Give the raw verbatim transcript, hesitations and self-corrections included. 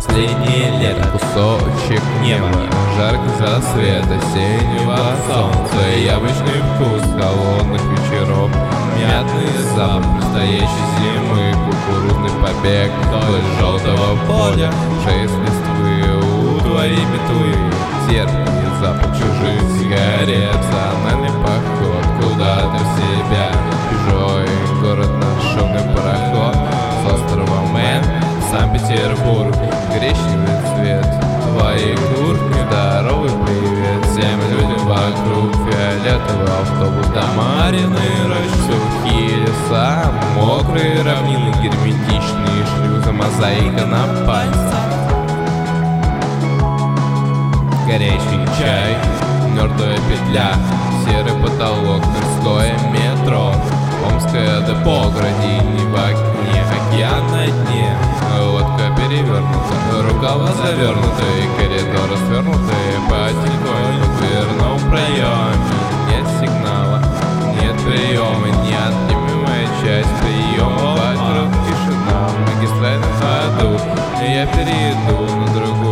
последнее лето. Кусочек неба, жаркий засвет осеннего солнца, яблочный вкус холодных вечеров, мятный запах предстоящей зимы, кукурузный побег вдоль желтого поля, шесть листвы у твоей метлы, терпкий запах чужих сигарет, национальный поход куда-то в себя, чужой город наш шумный пароход с острова Мэн, Санкт-Петербург, гречневый цвет твоей куртки, здоровый привет всем людям вокруг, фиолетовый автобус, дома, аренные рощи, сухие леса, мокрые равнины, герметичные шлюзы, мозаика на пальцах, горячий чай, мертвая петля, серый потолок, Тверское метро, Омское депо, градини в окне, океан на дне, лодка перевернута, рукава завернутые, коридоры свернутые, потихоньку в дверном проеме. Нет сигнала, нет приема, неотъемлемая часть приема, вокруг тишина, магистраль на ходу, я перейду на другую